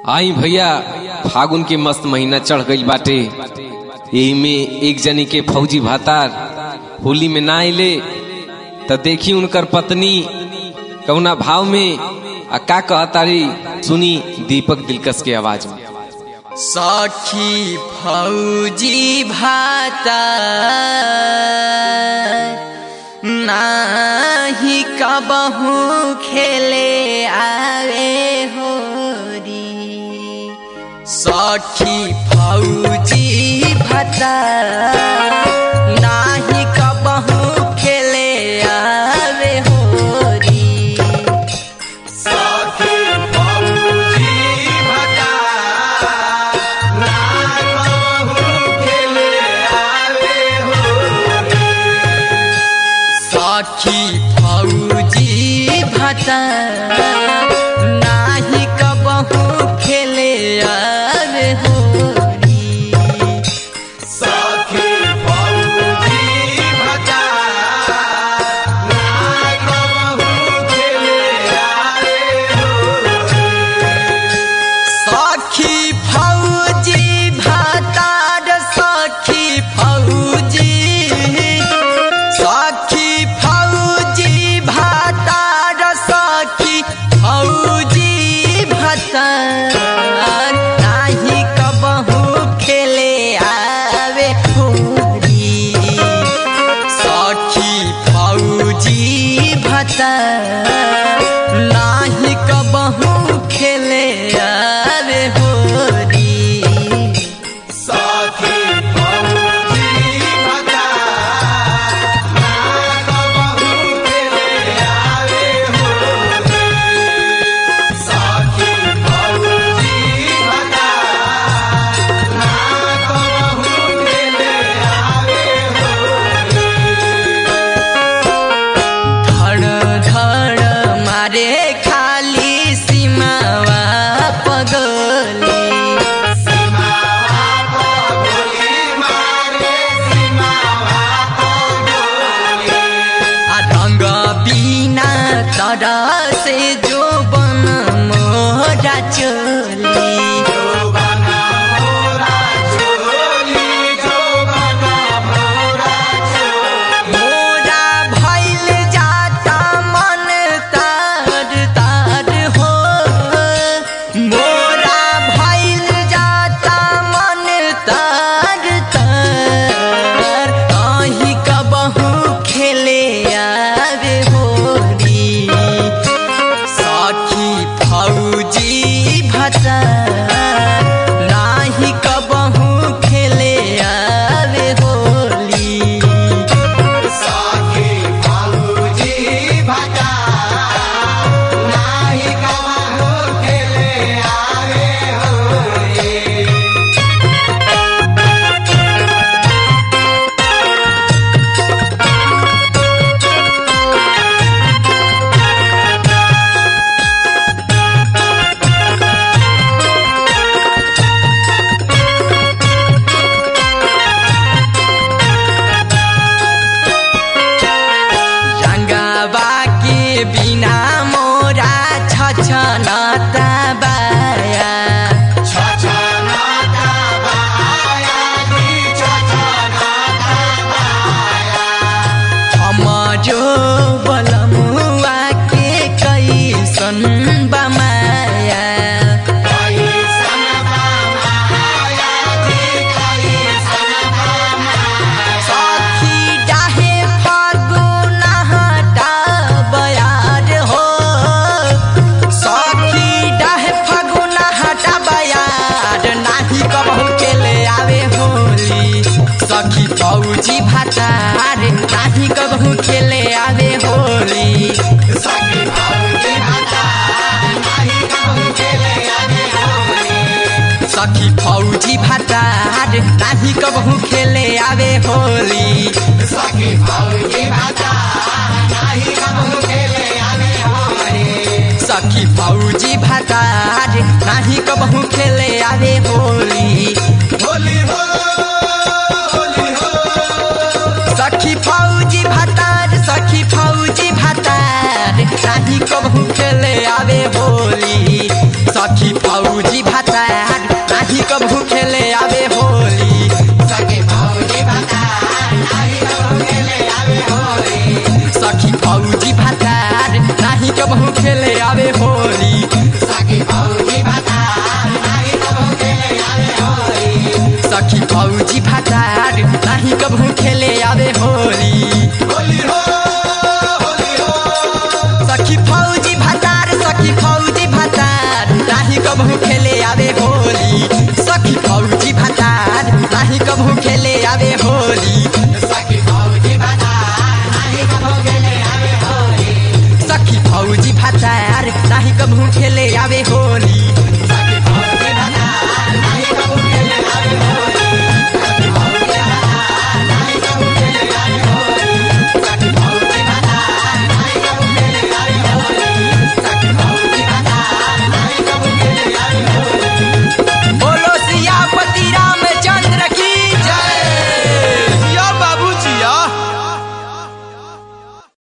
आई भैया फागुन के मस्त महीना चढ़ गई बाटे। यही में एक जनी के फौजी भातार होली में ना आइले त देखी उनकर पत्नी कौना भाव में का कहतारी सुनी दीपक दिलकश के आवाज में। सखी फौजी भातार नाही कबहू खेले आवे होरी। सखी फौजी भातार नाही कबहू खेले आवे होरी। सखी फौजी सखी फौजी भातार नाही कबहू खेले आवे होरी। सखी फौजी भातार नाही कबहू खेले आवे होरी। सखी फौजी भातार सखी फौजी नाही कबहू खेले आवे होरी। सखी फौजी भातार नाही कबहू खेले आवे होरी। सखी फौजी भातार नाही कबहू खेले आवे होरी। सखी खाली सीमावा पगली रंग बिना तरह से जो बन मोरा चली। नाही कबहू खेले आवे होली। सखी फौजी भातार नाही कबहू खेले आवे होली। बिना मोरा छछनता बाया छछनता बाया छछनता बाया। हमरो बलमुआ के कैसन बमाया कैसन बमाया कैसन बमाया। सखी डाहे फागुन हटा बयार हो। सखी डाहे फागुन हटा बयार नाही कबहू खेले आवे होली। सखी फौजी भातार नाही कबहू खेले आवे होली। सखी फौजी भातार नाही कबहू खेले आवे होली। सखी फौजी भातार नाही कबहू खेले आवे होली। सखी फौजी भातार नाही कबहू खेले आवे होली। सखी फौजी भातार नाही कबहू खेले आवे होली। होली हो होली हो। सखी फौजी भातार सखी फौजी भातार नाही कबहू खेले आवे होली। सखी फौजी भातार कबहू